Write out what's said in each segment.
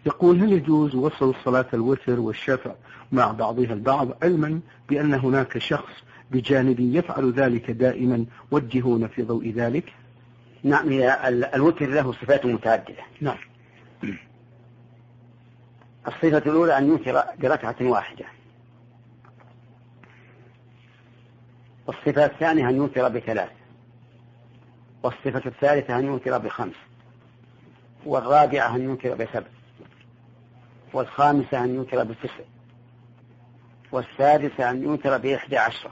يقول: هل يجوز وصل صلاة الوتر والشفع مع بعضها البعض، علما بأن هناك شخص بجانبي يفعل ذلك دائما؟ وجهونا في ضوء ذلك. نعم، الوتر له صفات متعددة. نعم. الصفة الأولى أن يوتر بركعة واحدة، والصفة الثانية أن يوتر بثلاث، والصفة الثالثة أن يوتر بخمس، والرابعة أن يوتر بسبع، والخامسة أن يوتر بتسع، والسادسة أن يوتر ب11.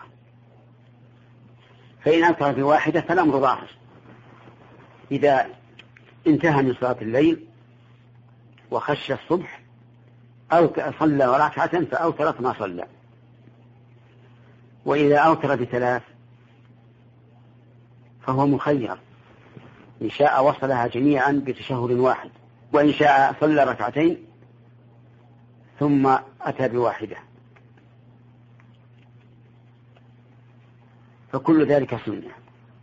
فإن أوتر بواحدة فالأمر ظاهر، إذا انتهى من صلاة الليل وخش الصبح أو صلى ركعة فأوترت ما صلى. وإذا أوتر بثلاث فهو مخير، إن شاء وصلها جميعا بتشهد واحد، وإن شاء صلى ركعتين ثم أتى بواحدة، فكل ذلك سنة.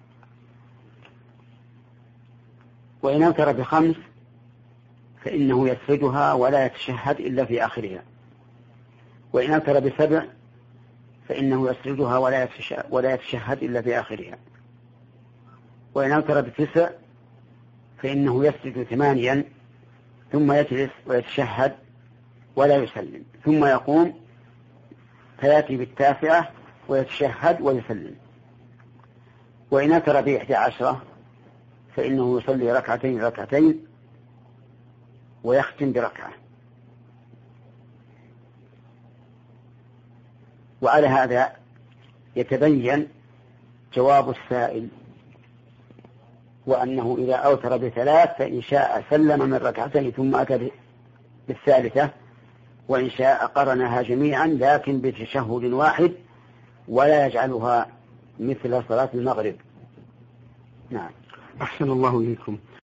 وإن أوتر بخمس فإنه يسردها ولا يتشهد إلا في آخرها، وإن أوتر بسبع فإنه يسردها ولا يتشهد إلا في آخرها، وإن أوتر بتسع فإنه يسجد 8 ثم يجلس ويتشهد ولا يسلم، ثم يقوم فيأتي بالتاسعة ويتشهد ويسلم. وإن أوتر ب11 فإنه يصلي ركعتين ويختم بركعة. وعلى هذا يتبين جواب السائل، وأنه إذا أوتر بثلاث فإن شاء سلم من ركعتين ثم أتى بالثالثة، وإن شاء قرنها جميعا لكن بتشهد واحد ولا يجعلها مثل صلاة المغرب. نعم. أحسن الله إليكم.